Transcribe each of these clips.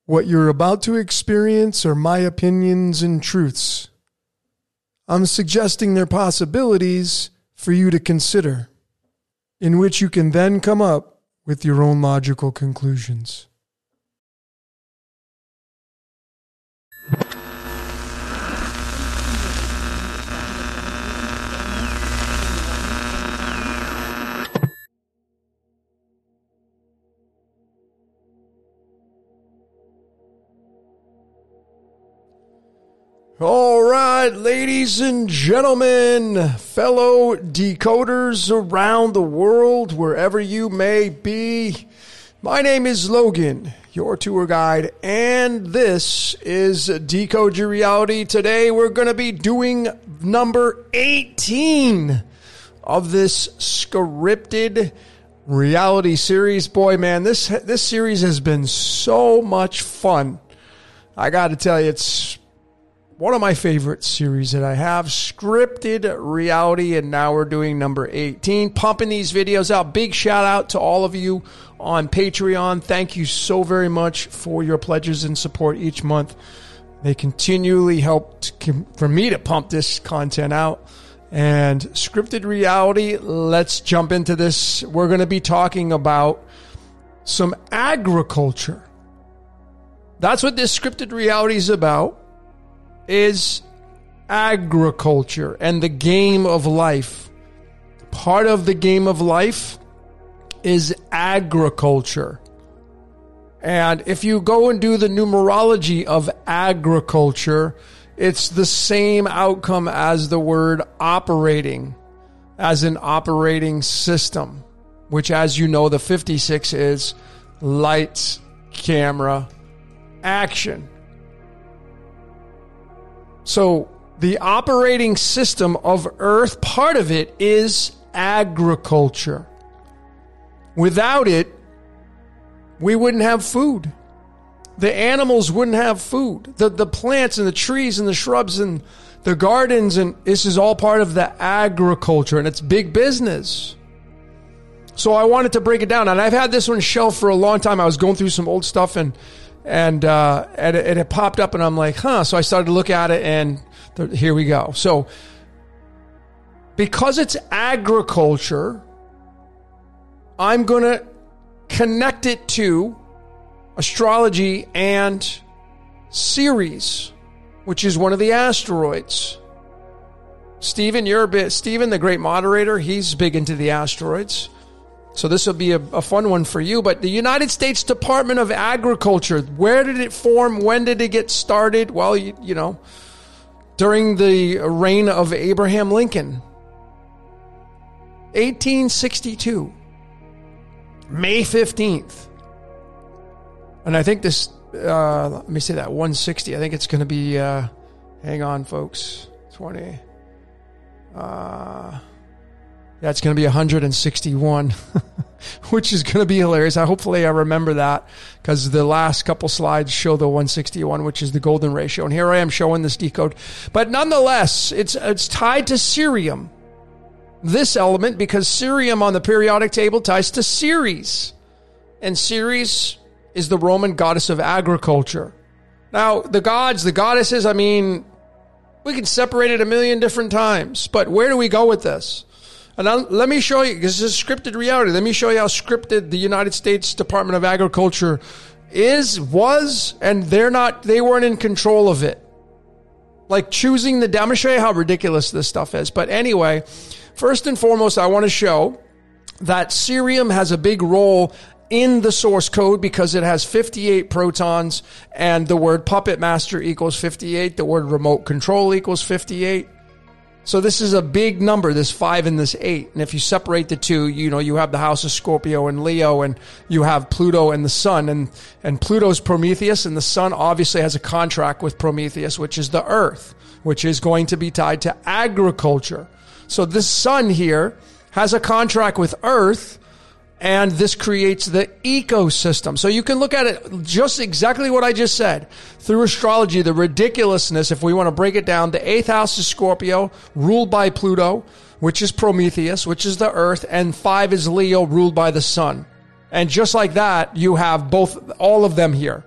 What you're about to experience are my opinions and truths. I'm suggesting they're possibilities for you to consider, in which you can then come up with your own logical conclusions. All right, ladies and gentlemen, fellow decoders around the world, wherever you may be, my name is Logan, your tour guide, and this is Decode Your Reality. Today, we're going to be doing number 18 of this scripted reality series. Boy, man, this series has been so much fun. I got to tell you, it's one of my favorite series that I have, scripted reality, and now we're doing number 18, pumping these videos out. Big shout out to all of you on Patreon. Thank you so very much for your pledges and support each month. They continually help for me to pump this content out. And scripted reality, let's jump into this. We're going to be talking about some agriculture. That's what this scripted reality is about. Is agriculture and the game of life. Part of the game of life is agriculture. And if you go and do the numerology of agriculture, it's the same outcome as the word operating, as an operating system, which, as you know, the 56 is lights, camera, action. So the operating system of Earth, part of it is agriculture. Without it, we wouldn't have food. The animals wouldn't have food. The plants and the trees and the shrubs and the gardens, and this is all part of the agriculture, and it's big business. So I wanted to break it down, and I've had this one shelved for a long time. I was going through some old stuff, and it popped up, and I'm like, So I started to look at it, and here we go. So because it's agriculture, I'm going to connect it to astrology and Ceres, which is one of the asteroids. Stephen, the great moderator, he's big into the asteroids. So this will be a fun one for you. But the United States Department of Agriculture, where did it form? When did it get started? Well, you know, during the reign of Abraham Lincoln. 1862. May 15th. And I think this, let me say that, 160. I think it's going to be, hang on, folks, 20. Yeah, it's going to be 161, which is going to be hilarious. Hopefully I remember that, because the last couple slides show the 161, which is the golden ratio. And here I am showing this decode. But nonetheless, it's tied to cerium, this element, because cerium on the periodic table ties to Ceres. And Ceres is the Roman goddess of agriculture. Now, the gods, the goddesses, I mean, we can separate it a million different times. But where do we go with this? And let me show you, because this is scripted reality. Let me show you how scripted the United States Department of Agriculture was, and they weren't in control of it. Like choosing I'm going to show you how ridiculous this stuff is. But anyway, first and foremost, I want to show that cerium has a big role in the source code because it has 58 protons, and the word puppet master equals 58. The word remote control equals 58. So this is a big number, this 5 and this 8. And if you separate the two, you know, you have the house of Scorpio and Leo, and you have Pluto and the sun. And Pluto's Prometheus, and the sun obviously has a contract with Prometheus, which is the earth, which is going to be tied to agriculture. So this sun here has a contract with earth, and this creates the ecosystem. So you can look at it just exactly what I just said. Through astrology, the ridiculousness, if we want to break it down, the 8th house is Scorpio, ruled by Pluto, which is Prometheus, which is the earth, and 5 is Leo, ruled by the sun. And just like that, you have all of them here.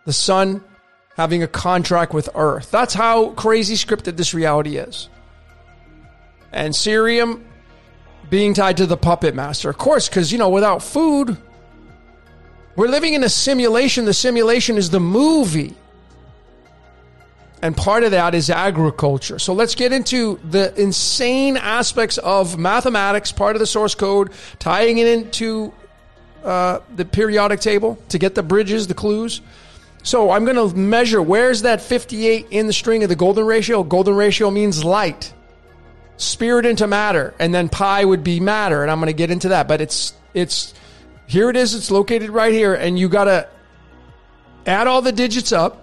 The sun having a contract with Earth. That's how crazy scripted this reality is. And Cerium being tied to the puppet master. Of course, because, without food, we're living in a simulation. The simulation is the movie. And part of that is agriculture. So let's get into the insane aspects of mathematics, part of the source code, tying it into the periodic table to get the bridges, the clues. So I'm going to measure, where's that 58 in the string of the golden ratio? Golden ratio means light, spirit into matter, and then pi would be matter, and I'm going to get into that. But it's here it is, it's located right here, and you got to add all the digits up.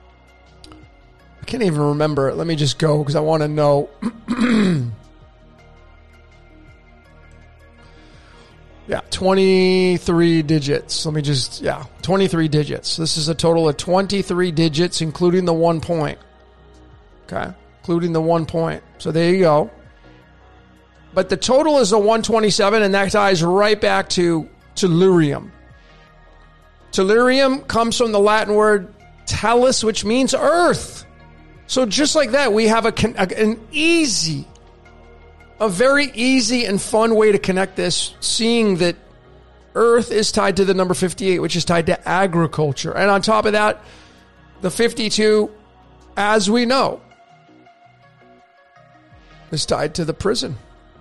I can't even remember it. Let me just go because I want to know. Yeah, 23 digits. 23 digits. This is a total of 23 digits, including the 1 point. Okay, including the 1 point. So there you go. But the total is a 127, and that ties right back to tellurium. Tellurium comes from the Latin word tellus, which means earth. So just like that, we have a very easy and fun way to connect this, seeing that Earth is tied to the number 58, which is tied to agriculture. And on top of that, the 52, as we know, is tied to the prison.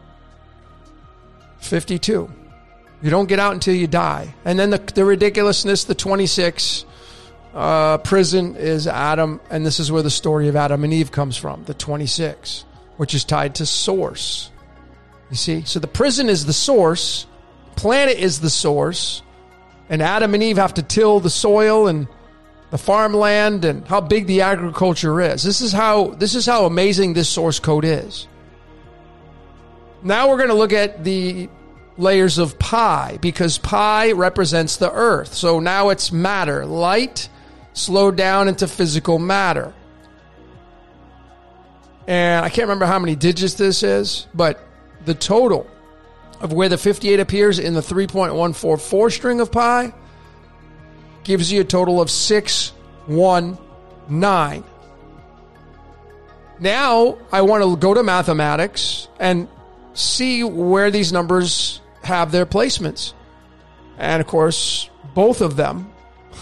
52. You don't get out until you die. And then the ridiculousness, the 26, prison is Adam, and this is where the story of Adam and Eve comes from, the 26, which is tied to source. You see? So the prison is the source, planet is the source, and Adam and Eve have to till the soil and the farmland and how big the agriculture is. This is how amazing this source code is. Now we're going to look at the layers of pi, because pi represents the earth. So now it's matter, light slowed down into physical matter. And I can't remember how many digits this is, but the total of where the 58 appears in the 3.144 string of pi gives you a total of 619. Now I want to go to mathematics and see where these numbers have their placements. And of course, both of them,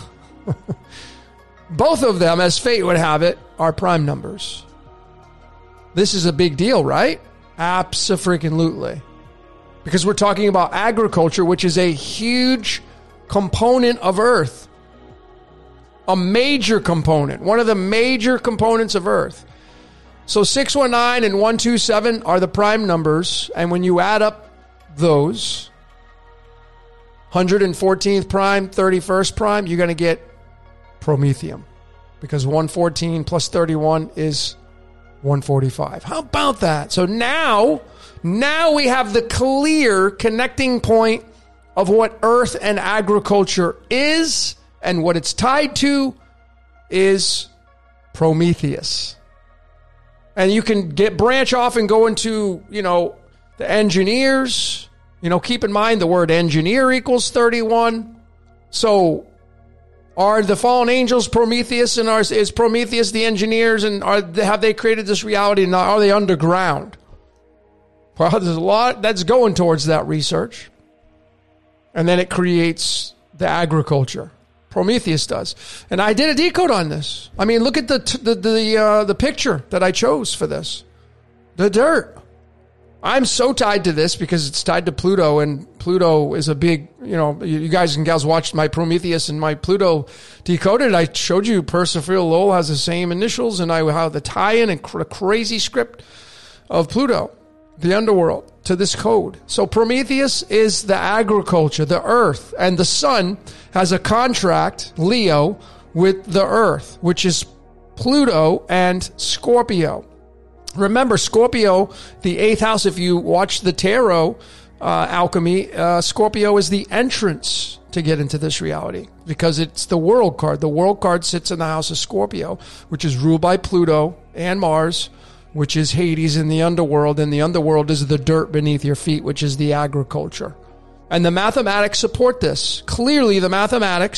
as fate would have it, are prime numbers. This is a big deal, right? Abso-freaking-lutely. Because we're talking about agriculture, which is a huge component of Earth. A major component. One of the major components of Earth. So 619 and 127 are the prime numbers. And when you add up those, 114th prime, 31st prime, you're going to get promethium. Because 114 plus 31 is 145. How about that? So now we have the clear connecting point of what Earth and agriculture is, and what it's tied to is Prometheus. And you can branch off and go into, the engineers. Keep in mind the word engineer equals 31. So are the fallen angels Prometheus, and is Prometheus the engineers, and have they created this reality, and are they underground? Well, there's a lot that's going towards that research. And then it creates the agriculture. Prometheus does. And I did a decode on this. I mean, look at the picture that I chose for this. The dirt. I'm so tied to this because it's tied to Pluto, and Pluto is a big, you guys and gals watched my Prometheus and my Pluto decoded. I showed you Persephone Lowell has the same initials, and I have the tie-in and crazy script of Pluto, the underworld, to this code. So Prometheus is the agriculture, the earth, and the sun has a contract, Leo, with the earth, which is Pluto and Scorpio. Remember, Scorpio, the 8th house, if you watch the tarot alchemy, Scorpio is the entrance to get into this reality because it's the world card. The world card sits in the house of Scorpio, which is ruled by Pluto and Mars, which is Hades in the underworld, and the underworld is the dirt beneath your feet, which is the agriculture. And the mathematics support this. Clearly, the mathematics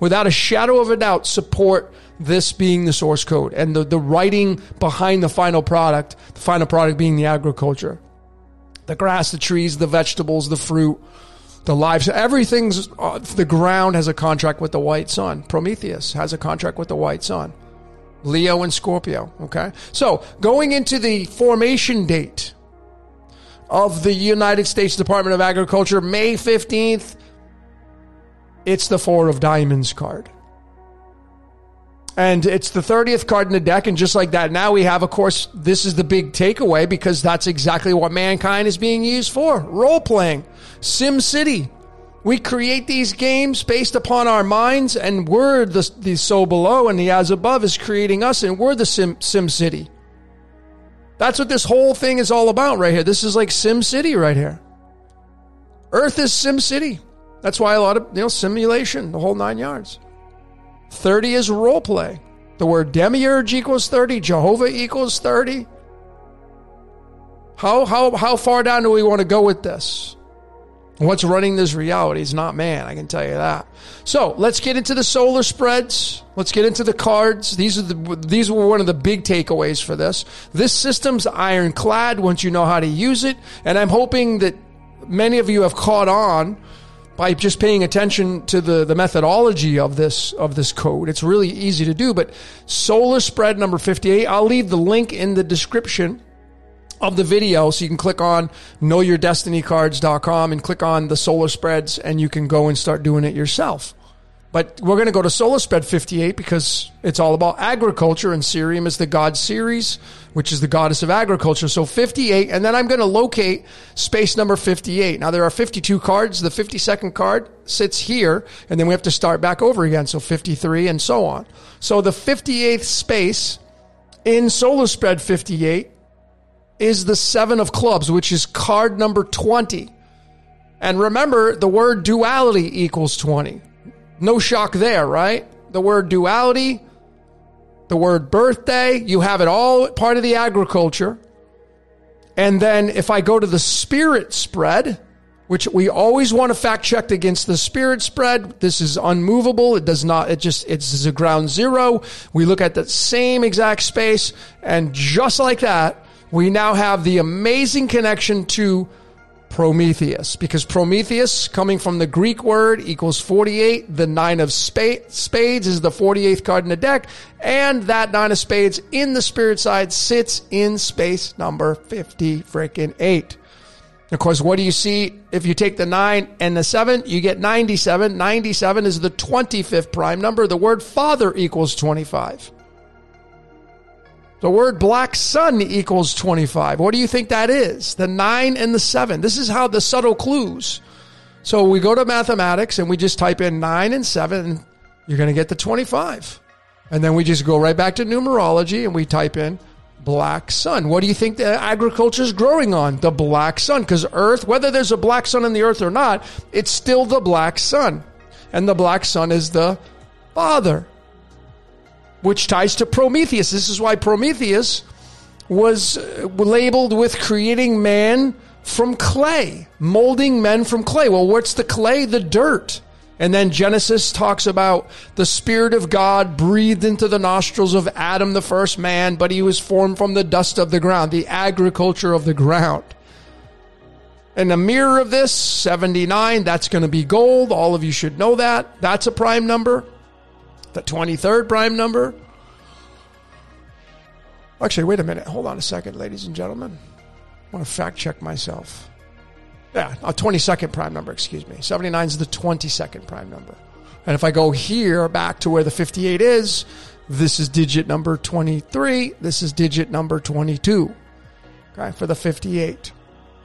without a shadow of a doubt, support this being the source code and the writing behind the final product being the agriculture. The grass, the trees, the vegetables, the fruit, the lives, everything's, the ground has a contract with the white sun. Prometheus has a contract with the white sun. Leo and Scorpio, okay? So, going into the formation date of the United States Department of Agriculture, May 15th, it's the Four of Diamonds card. And it's the 30th card in the deck, and just like that, now we have, of course, this is the big takeaway, because that's exactly what mankind is being used for. Role-playing. Sim City. We create these games based upon our minds, and we're the so below, and the as above is creating us, and we're the Sim City. That's what this whole thing is all about right here. This is like Sim City right here. Earth is Sim City. That's why a lot of, simulation, the whole 9 yards. 30 is role play. The word demiurge equals 30. Jehovah equals 30. How far down do we want to go with this? What's running this reality is not man, I can tell you that. So let's get into the solar spreads. Let's get into the cards. These were one of the big takeaways for this. This system's ironclad once you know how to use it. And I'm hoping that many of you have caught on by just paying attention to the methodology of this code. It's really easy to do, but solar spread number 58, I'll leave the link in the description of the video so you can click on knowyourdestinycards.com and click on the solar spreads, and you can go and start doing it yourself. But we're going to go to solar spread 58 because it's all about agriculture, and Cerium is the god Ceres, which is the goddess of agriculture. So 58, and then I'm going to locate space number 58. Now there are 52 cards. The 52nd card sits here, and then we have to start back over again. So 53 and so on. So the 58th space in solar spread 58 is the 7 of clubs, which is card number 20. And remember, the word duality equals 20. No shock there, right? The word duality, the word birthday, you have it all part of the agriculture. And then if I go to the spirit spread, which we always want to fact check against the spirit spread, this is unmovable. It does not, it's a ground zero. We look at the same exact space, and just like that, we now have the amazing connection to Prometheus, because Prometheus, coming from the Greek word, equals 48. The 9 of spades is the 48th card in the deck, and that 9 of spades in the spirit side sits in space number 58. Of course, what do you see if you take the 9 and the 7? You get 97. 97 is the 25th prime number. The word father equals 25. The word black sun equals 25. What do you think that is? The 9 and the 7. This is how the subtle clues. So we go to mathematics and we just type in 9 and 7. And you're going to get the 25. And then we just go right back to numerology and we type in black sun. What do you think the agriculture is growing on? The black sun. Because Earth, whether there's a black sun on the Earth or not, it's still the black sun. And the black sun is the father, which ties to Prometheus. This is why Prometheus was labeled with creating man from clay, molding men from clay. Well, what's the clay? The dirt. And then Genesis talks about the Spirit of God breathed into the nostrils of Adam, the first man, but he was formed from the dust of the ground, the agriculture of the ground. And the mirror of this, 79, that's going to be gold. All of you should know that. That's a prime number. The 23rd prime number. Actually, wait a minute. Hold on a second, ladies and gentlemen. I want to fact check myself. Yeah, a 22nd prime number, excuse me. 79 is the 22nd prime number. And if I go here back to where the 58 is, this is digit number 23. This is digit number 22. Okay, for the 58.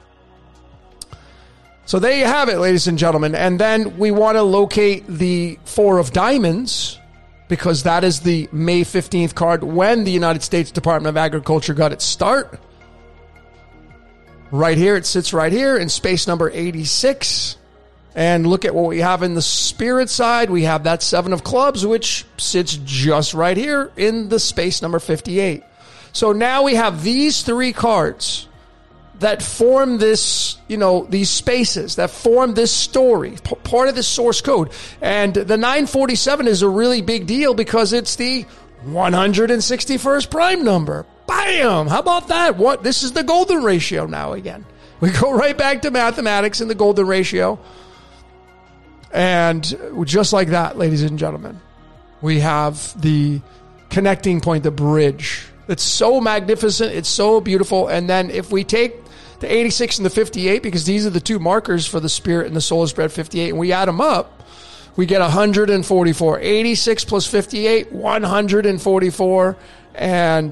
So there you have it, ladies and gentlemen. And then we want to locate the 4 of diamonds, because that is the May 15th card when the United States Department of Agriculture got its start. Right here, it sits right here in space number 86. And look at what we have in the spirit side. We have that 7 of clubs, which sits just right here in the space number 58. So now we have these 3 cards that form this, these spaces, that form this story, part of this source code. And the 947 is a really big deal because it's the 161st prime number. Bam! How about that? This is the golden ratio now again. We go right back to mathematics and the golden ratio. And just like that, ladies and gentlemen, we have the connecting point, the bridge. It's so magnificent. It's so beautiful. And then if we take the 86 and the 58, because these are the two markers for the spirit and the soul is spread 58, and we add them up, we get 144. 86 plus 58, 144. And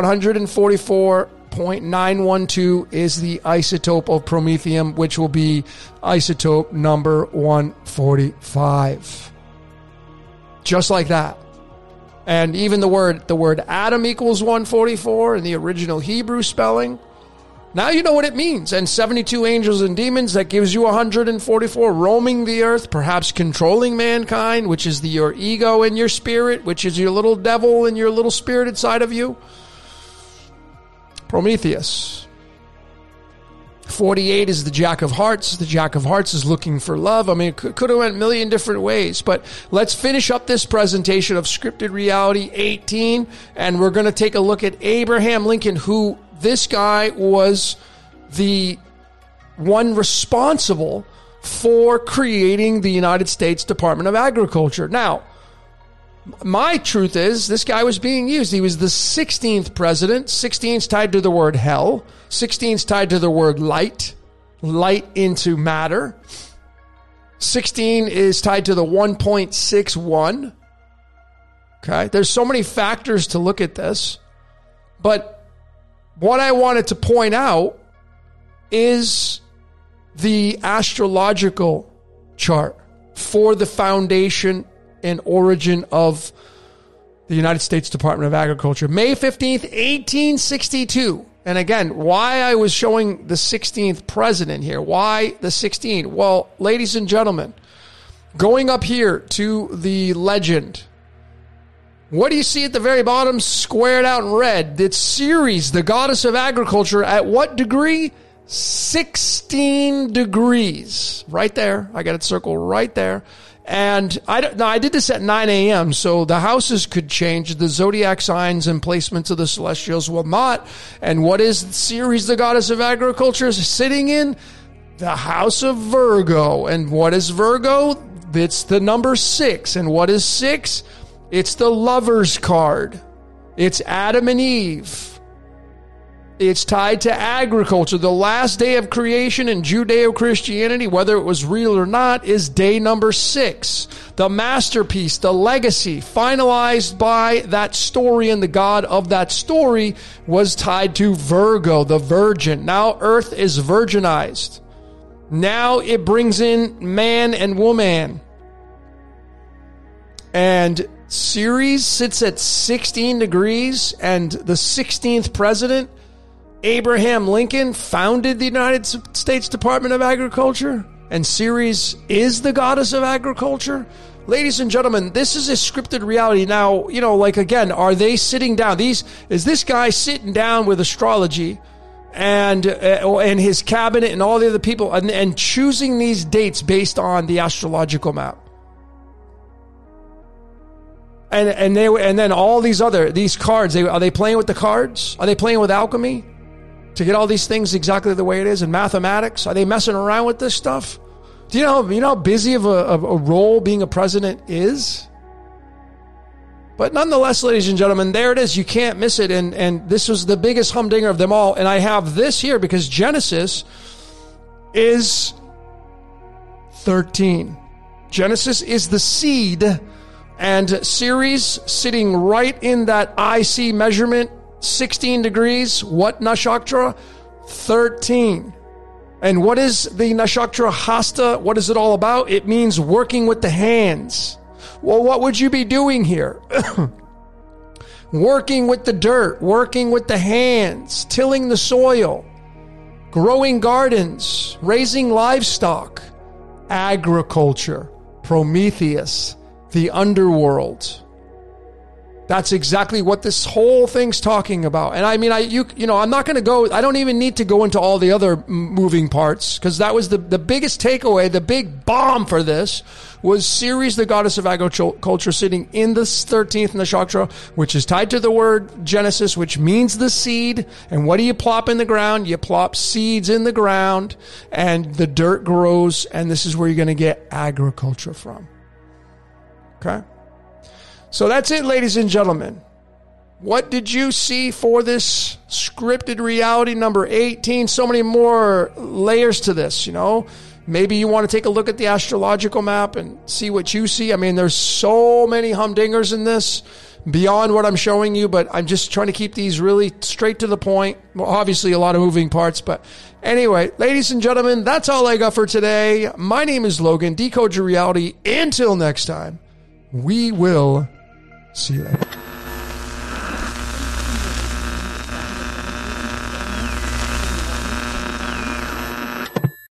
144.912 is the isotope of promethium, which will be isotope number 145. Just like that. And even the word atom equals 144 in the original Hebrew spelling. Now you know what it means. And 72 angels and demons, that gives you 144 roaming the earth, perhaps controlling mankind, which is your ego and your spirit, which is your little devil and your little spirit inside of you. Prometheus. 48 is the Jack of Hearts. The Jack of Hearts is looking for love. I mean, it could have went a million different ways, but let's finish up this presentation of Scripted Reality 18, and we're going to take a look at Abraham Lincoln, who this guy was the one responsible for creating the United States Department of Agriculture. Now, my truth is, this guy was being used. He was the 16th president. 16's tied to the word hell. 16's tied to the word light. Light into matter. 16 is tied to the 1.61. Okay? There's so many factors to look at this. But what I wanted to point out is the astrological chart for the foundation and origin of the United States Department of Agriculture. May 15th, 1862. And again, why I was showing the 16th president here. Why the 16th? Well, ladies and gentlemen, going up here to the legend, what do you see at the very bottom, squared out in red? It's Ceres, the goddess of agriculture, at what degree? 16 degrees. Right there. I got it circled right there. And I did this at 9 a.m., so the houses could change. The zodiac signs and placements of the celestials will not. And what is Ceres, the goddess of agriculture, sitting in? The house of Virgo. And what is Virgo? It's the number 6. And what is 6? It's the Lover's card. It's Adam and Eve. It's tied to agriculture. The last day of creation in Judeo-Christianity, whether it was real or not, is day number 6. The masterpiece, the legacy, finalized by that story and the God of that story, was tied to Virgo, the virgin. Now Earth is virginized. Now it brings in man and woman. And Ceres sits at 16 degrees, and the 16th president, Abraham Lincoln, founded the United States Department of Agriculture, and Ceres is the goddess of agriculture. Ladies and gentlemen, this is a scripted reality. Now, again, are they sitting down? Is this guy sitting down with astrology and his cabinet and all the other people and choosing these dates based on the astrological map? And then all these cards, are they playing with the cards? Are they playing with alchemy to get all these things exactly the way it is in mathematics? Are they messing around with this stuff? Do you know how busy of a role being a president is? But nonetheless, ladies and gentlemen, there it is. You can't miss it. And this was the biggest humdinger of them all. And I have this here because Genesis is 13. Genesis is the seed. And Ceres sitting right in that IC measurement, 16 degrees. What nakshatra? 13. And what is the nakshatra Hasta? What is it all about? It means working with the hands. Well, what would you be doing here? Working with the dirt, working with the hands, tilling the soil, growing gardens, raising livestock, agriculture, Prometheus, the underworld. That's exactly what this whole thing's talking about. And I mean, I'm not going to go, I don't even need to go into all the other moving parts, because that was the biggest takeaway, the big bomb for this was Ceres, the goddess of agriculture, sitting in the 13th nakshatra, which is tied to the word Genesis, which means the seed. And what do you plop in the ground? You plop seeds in the ground and the dirt grows, and this is where you're going to get agriculture from. Okay? So that's it, ladies and gentlemen. What did you see for this scripted reality number 18? So many more layers to this, you know. Maybe you want to take a look at the astrological map and see what you see. I mean, there's so many humdingers in this beyond what I'm showing you, but I'm just trying to keep these really straight to the point. Well, obviously, a lot of moving parts, but anyway, ladies and gentlemen, that's all I got for today. My name is Logan, Decode Your Reality. Until next time, we will see you later.